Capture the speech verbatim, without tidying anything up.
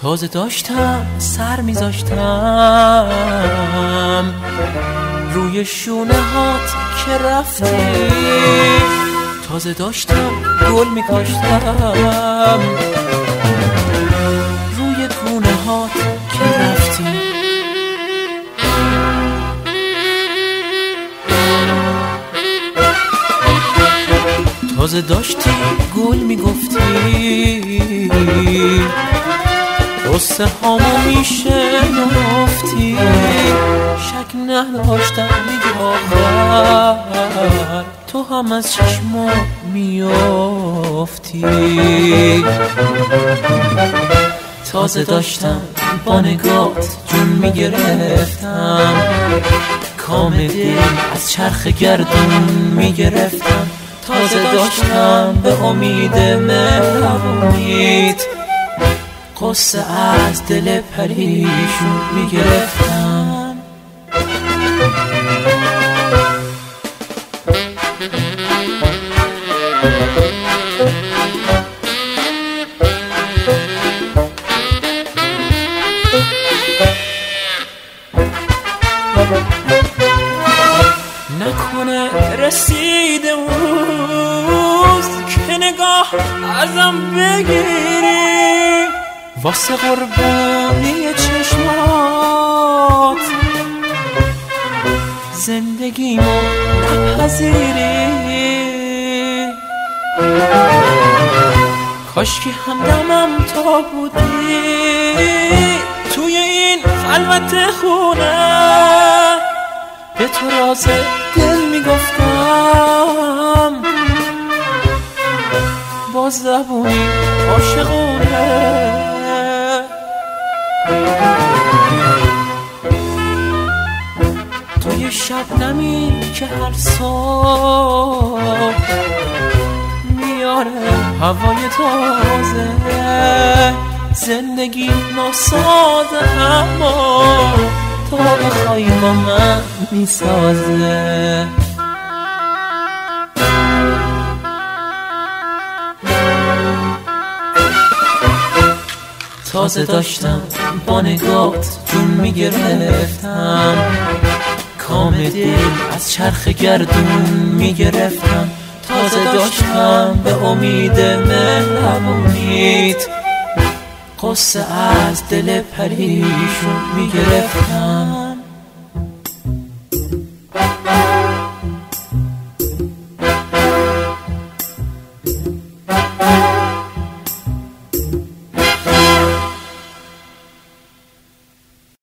تازه داشتم سر میذاشتم روی شونه هات که رفتی، تازه داشتم گل میکاشتم روی گونه هات که رفتی. تازه داشتی گل میگفتی، قصه هامو میشنفتی، شک نداشتم میگه آخر تو هم از چشما میافتی. تازه داشتم با نگات جون میگرفتم، کام دل از چرخ گردون میگرفتم، تازه داشتم به امید مهربونیت قصه از دل پریشون میگرفتم. نکنه رسیده روز که نگاه ازم بگیری، واسه قربانی چشمات زندگیمو نپذیری. کاشکی همدمم تا بودی توی این خلوت خونه، به تو راز دل میگفتم با زبونی عاشقونه. توی شبنمی که هر صبح میاره هوای تازه، زندگی ناسازه اما تو بخوای با من میسازه. تازه داشتم با نگات جون میگرفتم، کام دل از چرخ گردون میگرفتم، تازه داشتم به امید مهربونیت قصه از دل پریشون میگرفتم.